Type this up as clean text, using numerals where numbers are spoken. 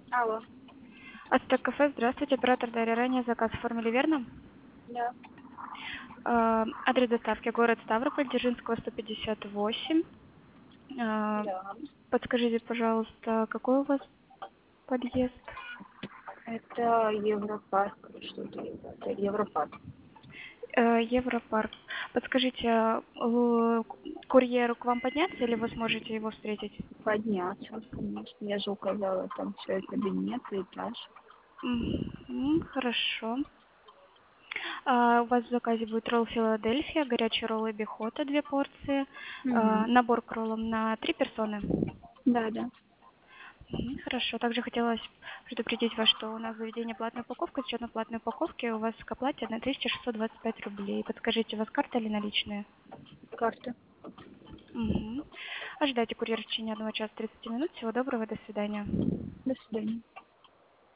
Алло. Ацтек кафе, здравствуйте, оператор Дарья. Ранее заказ оформили, верно? Да. Адрес доставки город Ставрополь, Дзержинского, 158. А, Да. Подскажите, пожалуйста, какой у вас подъезд? Это Европарк. Что-то это Европарк. Европарк. Подскажите, курьеру к вам подняться или вы сможете его встретить? Подняться, конечно. Я же указала там все кабинет, этаж. Хорошо. У вас в заказе будет ролл Филадельфия, горячий ролл Эбихота, 2 порции, Угу. набор к роллам на 3 персоны. Да, да. Хорошо. Также хотелось предупредить вас, что у нас заведение платной упаковки. С учетом платной упаковки у вас к оплате 1625 рублей. Подскажите, у вас карта или наличные? Карта. Ожидайте курьер в течение 1 часа 30 минут. Всего доброго, до свидания. До свидания.